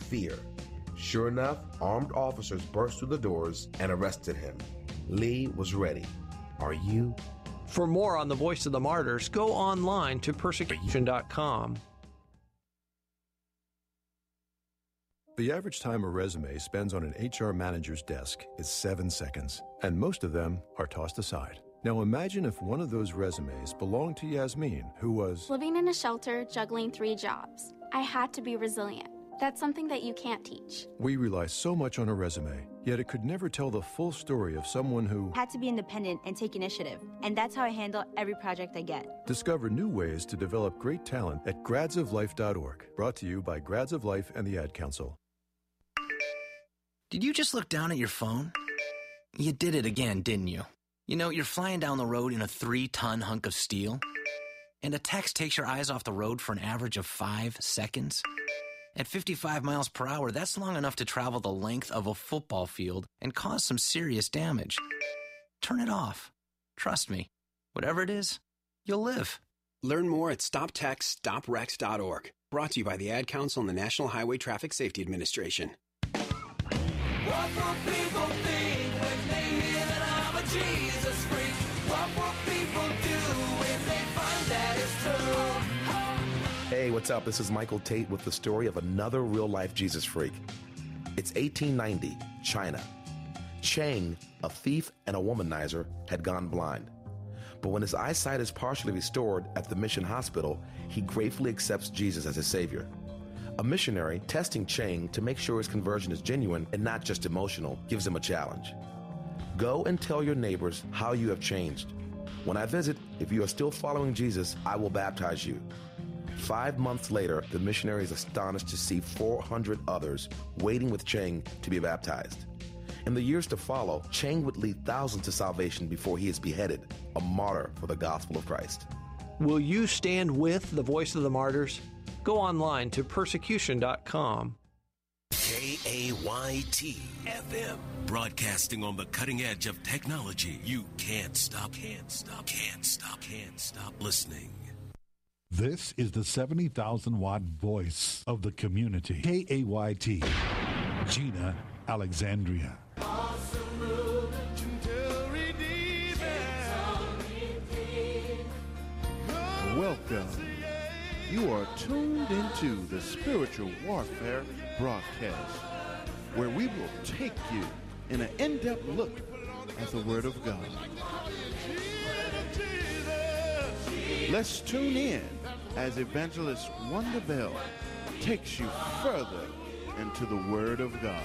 fear. Sure enough, armed officers burst through the doors and arrested him. Lee was ready. Are you? For more on the Voice of the Martyrs, go online to persecution.com. The average time a resume spends on an HR manager's desk is 7 seconds, and most of them are tossed aside. Now imagine if one of those resumes belonged to Yasmin, who was living in a shelter, juggling 3 jobs. I had to be resilient. That's something that you can't teach. We rely so much on a resume, yet it could never tell the full story of someone who had to be independent and take initiative. And that's how I handle every project I get. Discover new ways to develop great talent at gradsoflife.org. Brought to you by Grads of Life and the Ad Council. Did you just look down at your phone? You did it again, didn't you? You know, you're flying down the road in a 3-ton hunk of steel, and a text takes your eyes off the road for an average of 5 seconds. At 55 miles per hour, that's long enough to travel the length of a football field and cause some serious damage. Turn it off. Trust me, whatever it is, you'll live. Learn more at stoptextsstopwrecks.org. Brought to you by the Ad Council and the National Highway Traffic Safety Administration. What will people think when they hear that I'm a Jesus freak? What will people do when they find that it's true? Hey, what's up? This is Michael Tate with the story of another real-life Jesus freak. It's 1890, China. Cheng, a thief and a womanizer, had gone blind. But when his eyesight is partially restored at the mission hospital, he gratefully accepts Jesus as his savior. A missionary testing Cheng to make sure his conversion is genuine and not just emotional gives him a challenge. Go and tell your neighbors how you have changed. When I visit, if you are still following Jesus, I will baptize you. 5 months later, the missionary is astonished to see 400 others waiting with Cheng to be baptized. In the years to follow, Cheng would lead thousands to salvation before he is beheaded, a martyr for the gospel of Christ. Will you stand with the Voice of the Martyrs? Go online to persecution.com. KAYT FM, broadcasting on the cutting edge of technology. You can't stop listening. This is the 70,000-watt voice of the community. KAYT, Gina Alexandria. Welcome. You are tuned into the Spiritual Warfare broadcast, where we will take you in an in-depth look at the Word of God. Let's tune in as Evangelist Wanda Bell takes you further into the Word of God.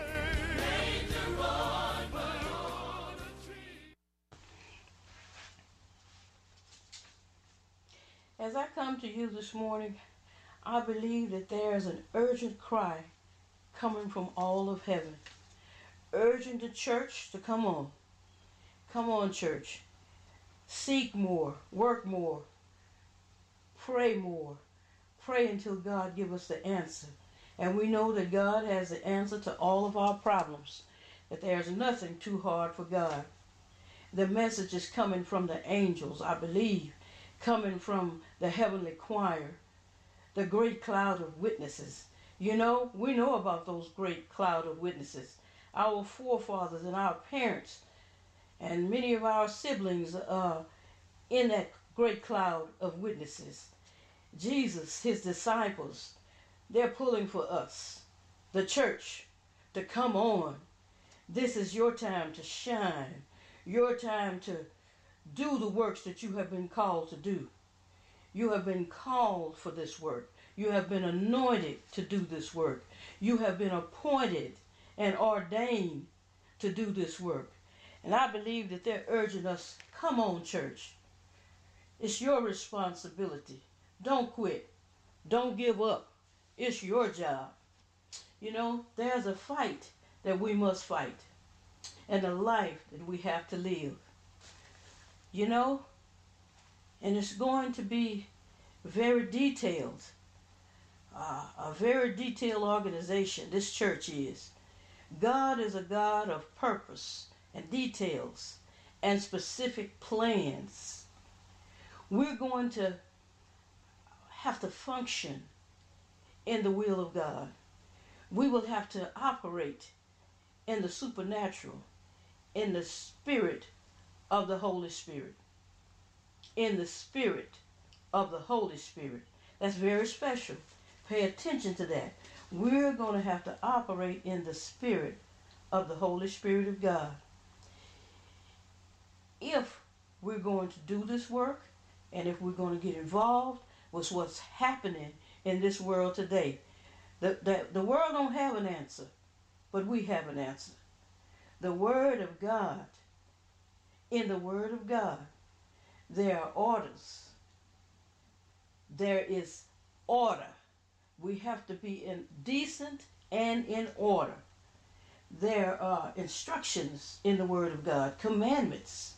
As I come to you this morning, I believe that there is an urgent cry coming from all of heaven, urging the church to come on. Come on, church. Seek more, work more, pray more. Pray until God give us the answer. And we know that God has the answer to all of our problems, that there's nothing too hard for God. The message is coming from the angels, I believe, coming from the heavenly choir, the great cloud of witnesses. You know, we know about those great cloud of witnesses. Our forefathers and our parents and many of our siblings are in that great cloud of witnesses. Jesus, his disciples, they're pulling for us, the church, to come on. This is your time to shine, your time to do the works that you have been called to do. You have been called for this work. You have been anointed to do this work. You have been appointed and ordained to do this work. And I believe that they're urging us, come on, church. It's your responsibility. Don't quit. Don't give up. It's your job. You know, there's a fight that we must fight and a life that we have to live. You know, and it's going to be very detailed, a very detailed organization, this church is. God is a God of purpose and details and specific plans. We're going to have to function in the will of God. we will have to operate in the supernatural, in the spirit of the Holy Spirit. In the spirit of the Holy Spirit. That's very special. Pay attention to that. We're going to have to operate in the spirit of the Holy Spirit of God. If we're going to do this work, and if we're going to get involved with what's happening in this world today, the world don't have an answer, but we have an answer. The Word of God. In the Word of God, there are orders. There is order. We have to be decent and in order. There are instructions in the Word of God, commandments,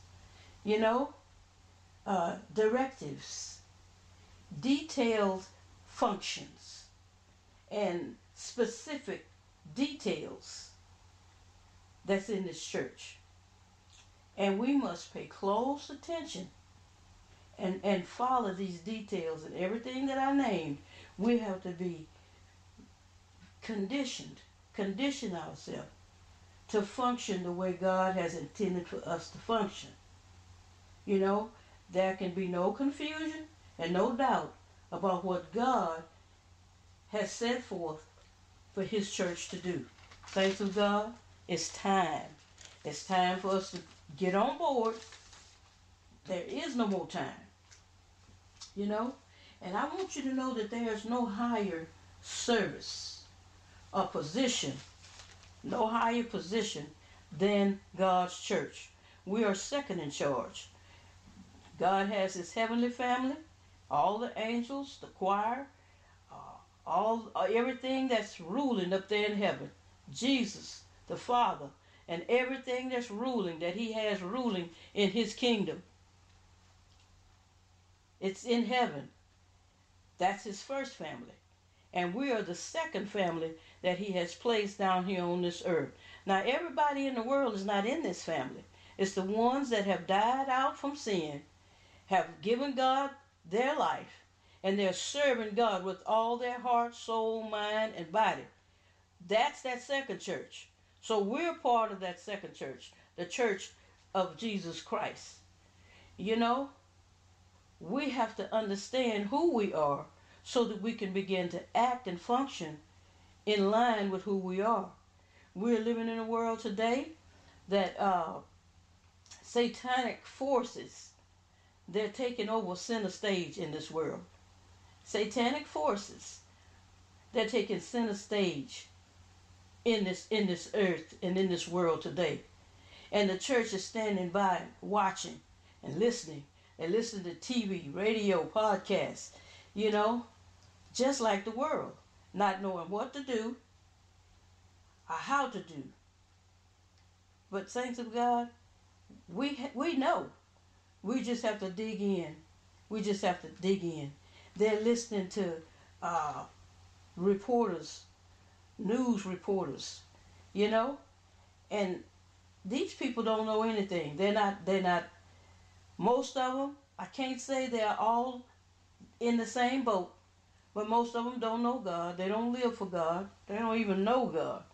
directives, detailed functions, and specific details that's in this church. And we must pay close attention and follow these details, and everything that I named. We have to be condition ourselves to function the way God has intended for us to function. There can be no confusion and no doubt about what God has set forth for His church to do. Thanks to God, it's time. It's time for us to get on board. There is no more time. And I want you to know that there is no higher service or position, no higher position than God's church. We are second in charge. God has His heavenly family, all the angels, the choir, everything that's ruling up there in heaven. Jesus, the Father, and everything that's ruling, that He has ruling in His kingdom. It's in heaven. That's His first family. And we are the second family that He has placed down here on this earth. Now, everybody in the world is not in this family. It's the ones that have died out from sin, have given God their life, and they're serving God with all their heart, soul, mind, and body. That's that second church. So we're part of that second church, the church of Jesus Christ. We have to understand who we are so that we can begin to act and function in line with who we are. We're living in a world today that satanic forces, they're taking over center stage in this world. Satanic forces, they're taking center stage in this earth and in this world today. And the church is standing by, watching and listening. They listen to TV, radio, podcasts, just like the world, not knowing what to do or how to do. But saints of God, we know. We just have to dig in. We just have to dig in. They're listening to reporters, news reporters, and these people don't know anything. They're not, most of them, I can't say they're all in the same boat, but most of them don't know God. They don't live for God. They don't even know God.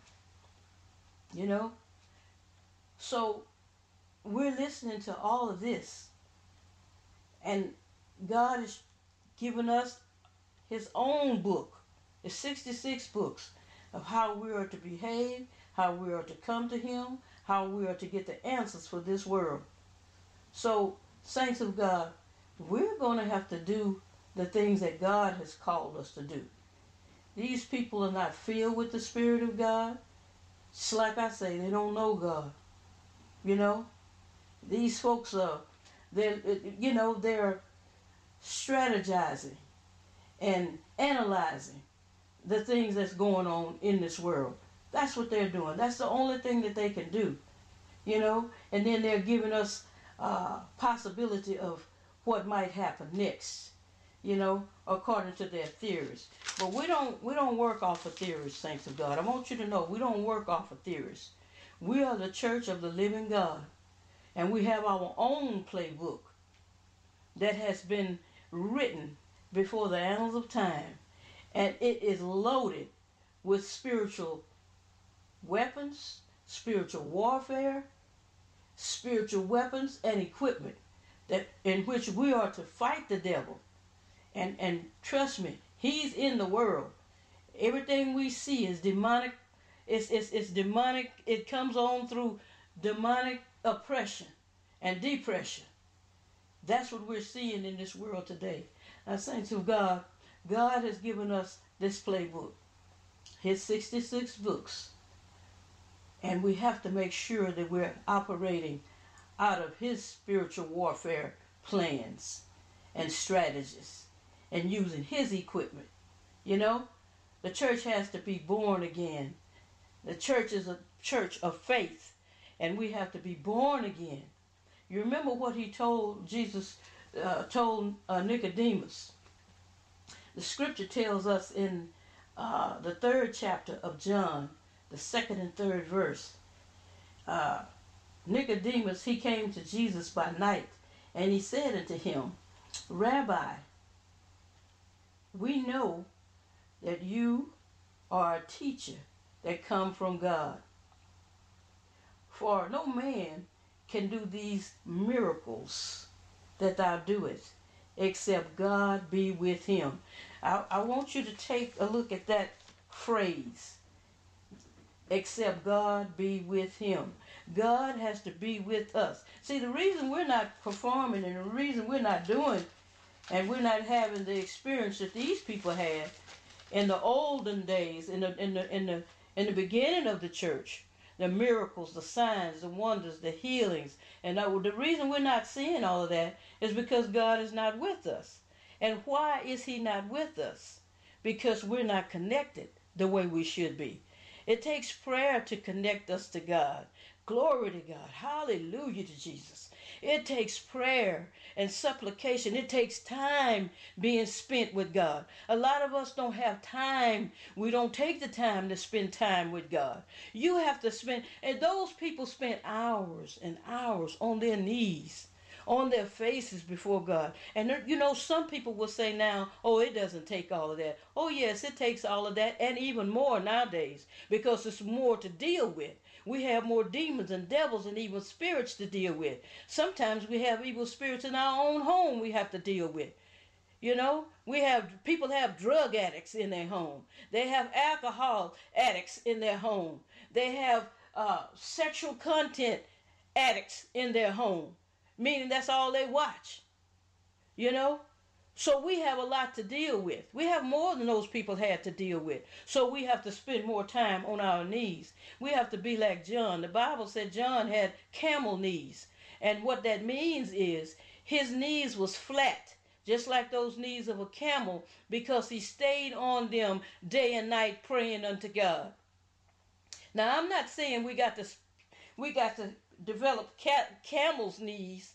So we're listening to all of this, and God has given us His own book. It's 66 books of how we are to behave, how we are to come to Him, how we are to get the answers for this world. So, saints of God, we're going to have to do the things that God has called us to do. These people are not filled with the Spirit of God. Just like I say, they don't know God. These folks are, they're strategizing and analyzing the things that's going on in this world. That's what they're doing. That's the only thing that they can do. And then they're giving us possibility of what might happen next, according to their theories. But we don't work off of theories, saints of God. I want you to know we don't work off of theories. We are the church of the living God, and we have our own playbook that has been written before the annals of time, and it is loaded with spiritual weapons, spiritual warfare, spiritual weapons and equipment that in which we are to fight the devil. And trust me, he's in the world. Everything we see is demonic. It's demonic. It comes on through demonic oppression and depression. That's what we're seeing in this world today. Now, saints of God, God has given us this playbook, his 66 books. And we have to make sure that we're operating out of his spiritual warfare plans and strategies and using his equipment. You know, the church has to be born again. The church is a church of faith, and we have to be born again. You remember what he told Jesus, told Nicodemus. The scripture tells us in the 3rd chapter of John, the 2nd and 3rd verse. Nicodemus, he came to Jesus by night, and he said unto him, Rabbi, we know that you are a teacher that come from God. For no man can do these miracles that thou doest, except God be with him. I want you to take a look at that phrase, except God be with him. God has to be with us. See, the reason we're not performing and the reason we're not doing and we're not having the experience that these people had in the olden days, in the beginning of the church, the miracles, the signs, the wonders, the healings, and the reason we're not seeing all of that is because God is not with us. And why is he not with us? Because we're not connected the way we should be. It takes prayer to connect us to God. Glory to God. Hallelujah to Jesus. It takes prayer and supplication. It takes time being spent with God. A lot of us don't have time. We don't take the time to spend time with God. You have to spend, and those people spent hours and hours on their knees, on their faces before God. And you know, some people will say now, oh, it doesn't take all of that. Oh, yes, it takes all of that and even more nowadays because there's more to deal with. We have more demons and devils and evil spirits to deal with. Sometimes we have evil spirits in our own home we have to deal with. You know, people have drug addicts in their home. They have alcohol addicts in their home. They have sexual content addicts in their home, meaning that's all they watch. You know? So we have a lot to deal with. We have more than those people had to deal with. So we have to spend more time on our knees. We have to be like John. The Bible said John had camel knees. And what that means is his knees was flat, just like those knees of a camel, because he stayed on them day and night praying unto God. Now, I'm not saying we got to develop camel's knees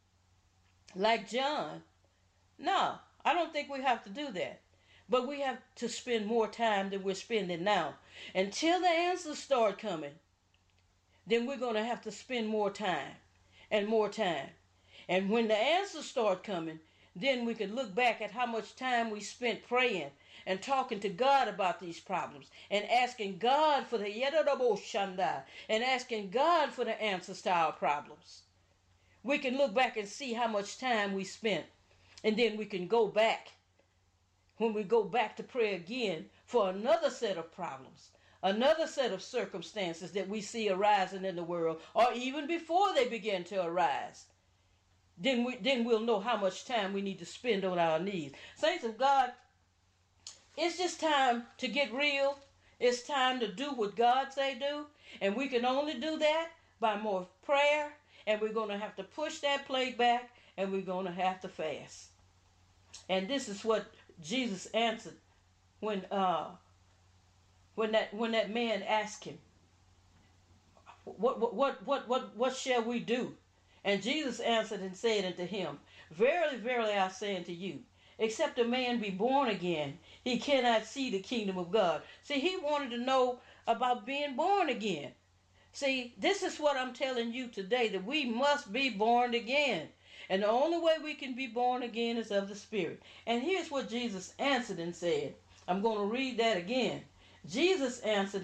like John. No, I don't think we have to do that. But we have to spend more time than we're spending now. Until the answers start coming, then we're going to have to spend more time and more time. And when the answers start coming, then we can look back at how much time we spent praying and talking to God about these problems and asking God for the Yedadaboshanda and asking God for the answers to our problems. We can look back and see how much time we spent. And then we can go back, when we go back to pray again for another set of problems, another set of circumstances that we see arising in the world, or even before they begin to arise. Then we'll know how much time we need to spend on our knees. Saints of God, it's just time to get real. It's time to do what God say do. And we can only do that by more prayer. And we're going to have to push that plague back. And we're going to have to fast. And this is what Jesus answered when that man asked him, what shall we do? And Jesus answered and said unto him, Verily, verily, I say unto you, except a man be born again, he cannot see the kingdom of God. See, he wanted to know about being born again. See, this is what I'm telling you today, that we must be born again. And the only way we can be born again is of the Spirit. And here's what Jesus answered and said. I'm going to read that again. Jesus answered